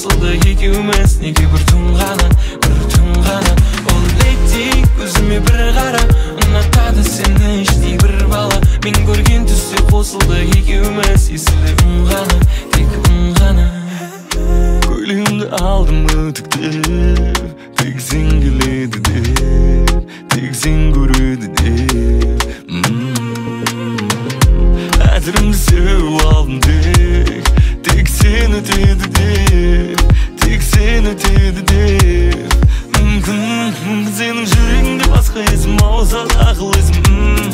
қосылды екеуміз, неге бір түн ғана Ол лети көзіме бір қара, ұнатады сені іштей бір бала. Мен көрген түсте қосылды екеуміз, есілі үн ғана, тек үн ғана. Көйлегімді алдым үтіктеп, тек сен келеді деп, тек сен көреді деп. Әтірімді сеу алдым тек сен өтеді деп, тек сен өтеді деп. Мүмкін сенің жүрегіңде басқа есім ауса ақыл есім.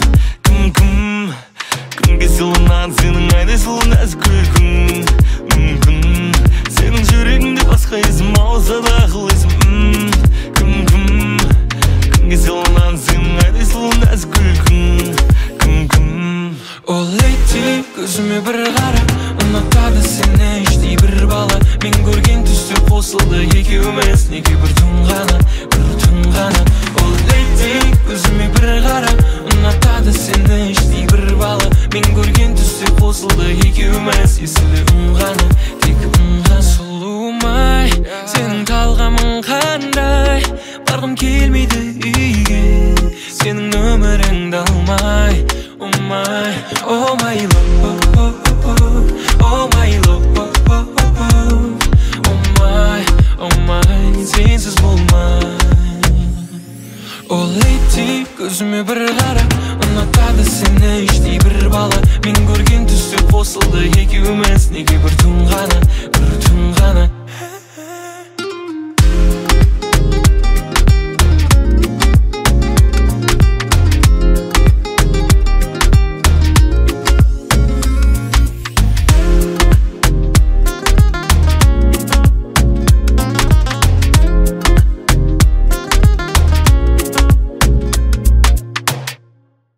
Кімге сыйланады сенің айдай сұлу нәзік күлкің. Мүмкін сенің жүрегіңде басқа есім ауса ақыл есім. Кімге сыйланады сенің айдай сұлу нәзік күлкің. Ол лети көзіме бір қара, ұнатады сені іштей бір бала. Мен көрген түсте қосылды екеуміз, неге бір түн ғана Ол лети көзіме бір қара, ұнатады сені іштей бір бала. Мен көрген түсте қосылды екеуміз, есілі үн ғана, тек үн ғана. Сұлуым-ай, сенің талғамың қандай, барғым келмейді үйге, сенің нөміріңді алмай. Oh my love, oh my love, oh my, сенсіз болмай. Ол лети көзіме бір қара, ұнатады сені іштей бір бала. Мен көрген түсте қосылды екеуміз, неге бір түн ғана